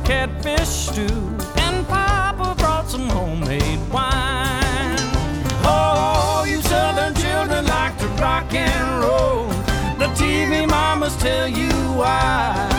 catfish stew, and Papa brought some homemade wine. Oh, you Southern children like to rock and roll. The TV mamas tell you why.